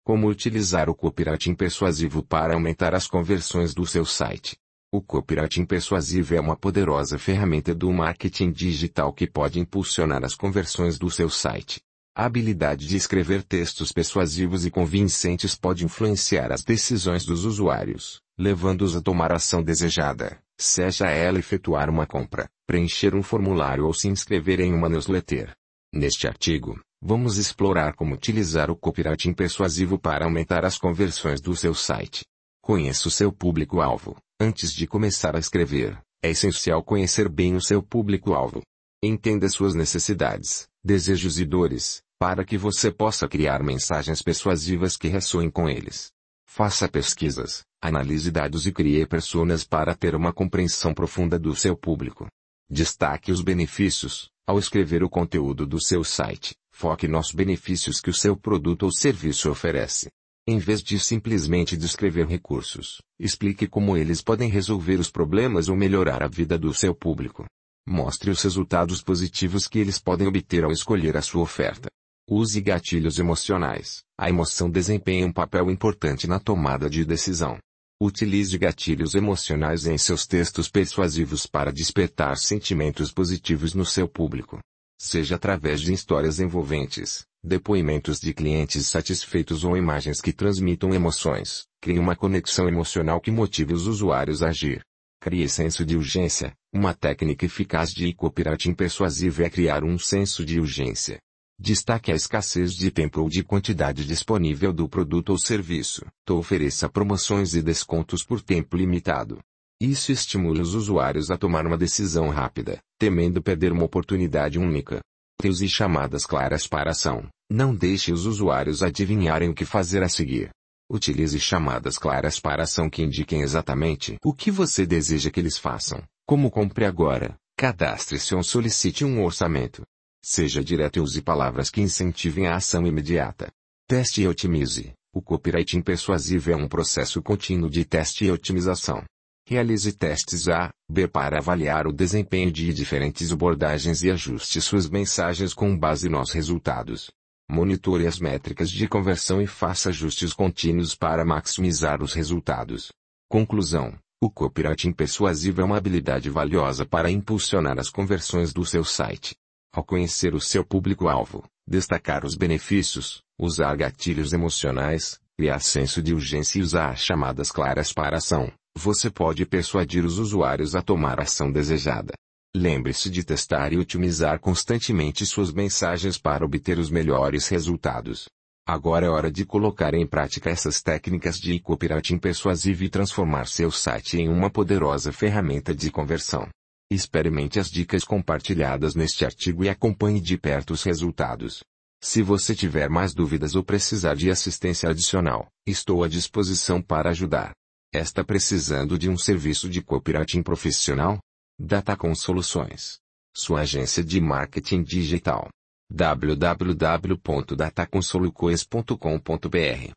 Como utilizar o copywriting persuasivo para aumentar as conversões do seu site. O copywriting persuasivo é uma poderosa ferramenta do marketing digital que pode impulsionar as conversões do seu site. A habilidade de escrever textos persuasivos e convincentes pode influenciar as decisões dos usuários, levando-os a tomar a ação desejada, seja ela efetuar uma compra, preencher um formulário ou se inscrever em uma newsletter. Neste artigo, vamos explorar como utilizar o copywriting persuasivo para aumentar as conversões do seu site. Conheça o seu público-alvo. Antes de começar a escrever, é essencial conhecer bem o seu público-alvo. Entenda suas necessidades, desejos e dores, para que você possa criar mensagens persuasivas que ressoem com eles. Faça pesquisas, analise dados e crie personas para ter uma compreensão profunda do seu público. Destaque os benefícios. Ao escrever o conteúdo do seu site, foque nos benefícios que o seu produto ou serviço oferece. Em vez de simplesmente descrever recursos, explique como eles podem resolver os problemas ou melhorar a vida do seu público. Mostre os resultados positivos que eles podem obter ao escolher a sua oferta. Use gatilhos emocionais. A emoção desempenha um papel importante na tomada de decisão. Utilize gatilhos emocionais em seus textos persuasivos para despertar sentimentos positivos no seu público. Seja através de histórias envolventes, depoimentos de clientes satisfeitos ou imagens que transmitam emoções, crie uma conexão emocional que motive os usuários a agir. Crie senso de urgência. Uma técnica eficaz de copywriting persuasivo é criar um senso de urgência. Destaque a escassez de tempo ou de quantidade disponível do produto ou serviço. Ofereça promoções e descontos por tempo limitado. Isso estimula os usuários a tomar uma decisão rápida, temendo perder uma oportunidade única. Use chamadas claras para a ação. Não deixe os usuários adivinharem o que fazer a seguir. Utilize chamadas claras para a ação que indiquem exatamente o que você deseja que eles façam, como compre agora, cadastre-se ou solicite um orçamento. Seja direto e use palavras que incentivem a ação imediata. Teste e otimize. O copywriting persuasivo é um processo contínuo de teste e otimização. Realize testes A/B para avaliar o desempenho de diferentes abordagens e ajuste suas mensagens com base nos resultados. Monitore as métricas de conversão e faça ajustes contínuos para maximizar os resultados. Conclusão: o copywriting persuasivo é uma habilidade valiosa para impulsionar as conversões do seu site. Ao conhecer o seu público-alvo, destacar os benefícios, usar gatilhos emocionais, criar senso de urgência e usar chamadas claras para a ação, você pode persuadir os usuários a tomar a ação desejada. Lembre-se de testar e otimizar constantemente suas mensagens para obter os melhores resultados. Agora é hora de colocar em prática essas técnicas de copywriting persuasivo e transformar seu site em uma poderosa ferramenta de conversão. Experimente as dicas compartilhadas neste artigo e acompanhe de perto os resultados. Se você tiver mais dúvidas ou precisar de assistência adicional, estou à disposição para ajudar. Está precisando de um serviço de copywriting profissional? Datacom Soluções. Sua agência de marketing digital. www.dataconsoluções.com.br